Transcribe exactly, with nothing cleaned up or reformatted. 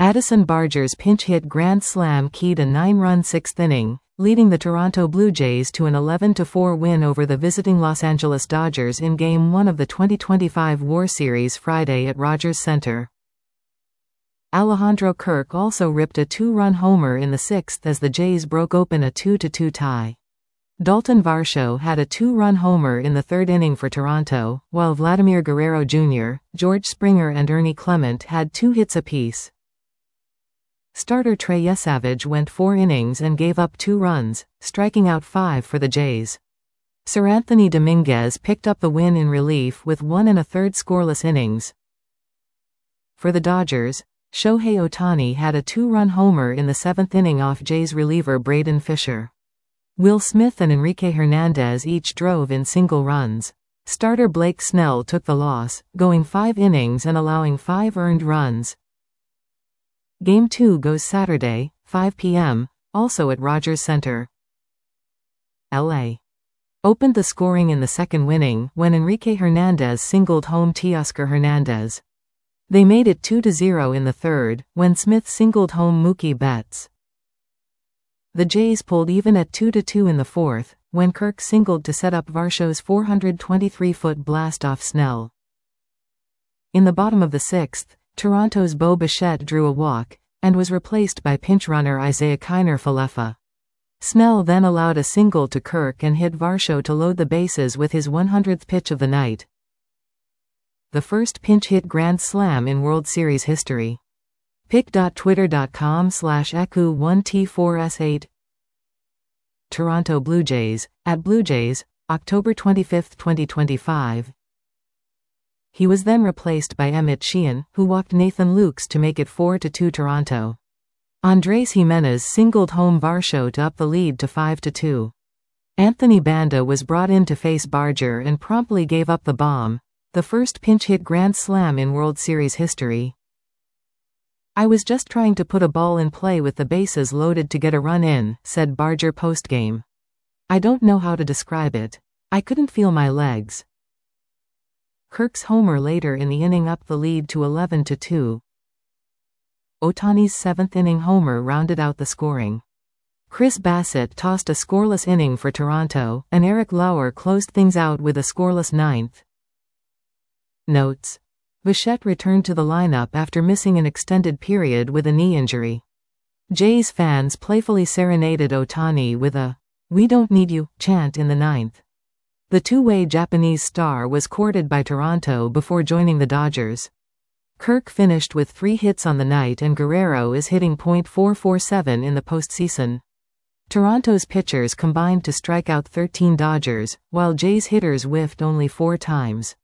Addison Barger's pinch-hit grand slam keyed a nine-run sixth inning, leading the Toronto Blue Jays to an eleven to four win over the visiting Los Angeles Dodgers in Game one of the twenty twenty-five War Series Friday at Rogers Center. Alejandro Kirk also ripped a two-run homer in the sixth as the Jays broke open a two to two tie. Dalton Varsho had a two-run homer in the third inning for Toronto, while Vladimir Guerrero Junior, George Springer and Ernie Clement had two hits apiece. Starter Trey Yesavage went four innings and gave up two runs, striking out five for the Jays. Seranthony Dominguez picked up the win in relief with one and a third scoreless innings. For the Dodgers, Shohei Ohtani had a two-run homer in the seventh inning off Jays reliever Braden Fisher. Will Smith and Enrique Hernandez each drove in single runs. Starter Blake Snell took the loss, going five innings and allowing five earned runs. Game two goes Saturday, five p m, also at Rogers Center. L A opened the scoring in the second inning when Enrique Hernandez singled home Teoscar Hernandez. They made it two to zero in the third, when Smith singled home Mookie Betts. The Jays pulled even at two to two in the fourth, when Kirk singled to set up Varsho's four hundred twenty-three foot blast off Snell. In the bottom of the sixth, Toronto's Bo Bichette drew a walk, and was replaced by pinch runner Isaiah Kiner-Falefa. Snell then allowed a single to Kirk and hit Varsho to load the bases with his one hundredth pitch of the night. The first pinch-hit grand slam in World Series history. pic dot twitter dot com slash eku one t four s eight. Toronto Blue Jays, at Blue Jays, October twenty-fifth twenty twenty-five. He was then replaced by Emmett Sheehan, who walked Nathan Lukes to make it four to two Toronto. Andrés Jiménez singled home Varsho to up the lead to five to two. Anthony Banda was brought in to face Barger and promptly gave up the bomb, the first pinch-hit grand slam in World Series history. "I was just trying to put a ball in play with the bases loaded to get a run in," said Barger postgame. "I don't know how to describe it. I couldn't feel my legs." Kirk's homer later in the inning upped the lead to eleven to two. Ohtani's seventh inning homer rounded out the scoring. Chris Bassett tossed a scoreless inning for Toronto, and Eric Lauer closed things out with a scoreless ninth. Notes: Bichette returned to the lineup after missing an extended period with a knee injury. Jays fans playfully serenaded Ohtani with a "We don't need you" chant in the ninth. The two-way Japanese star was courted by Toronto before joining the Dodgers. Kirk finished with three hits on the night and Guerrero is hitting point four four seven in the postseason. Toronto's pitchers combined to strike out thirteen Dodgers, while Jays hitters whiffed only four times.